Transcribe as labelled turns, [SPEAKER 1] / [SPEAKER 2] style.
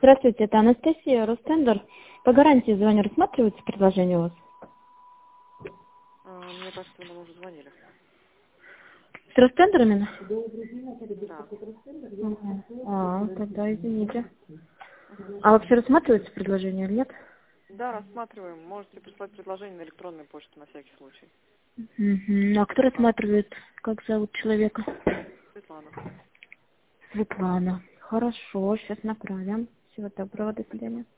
[SPEAKER 1] Здравствуйте, это Анастасия, Ростендер. По гарантии звоню, рассматривается предложение у вас?
[SPEAKER 2] Мне кажется, вы нам уже звонили.
[SPEAKER 1] С Ростендерами?
[SPEAKER 2] Да.
[SPEAKER 1] Тогда извините. А вообще рассматривается предложение или нет?
[SPEAKER 2] Да, рассматриваем. Можете прислать предложение на электронную почту на всякий случай.
[SPEAKER 1] А кто рассматривает? Как зовут человека?
[SPEAKER 2] Светлана.
[SPEAKER 1] Светлана. Хорошо, сейчас направим. Всего доброго, до свидания.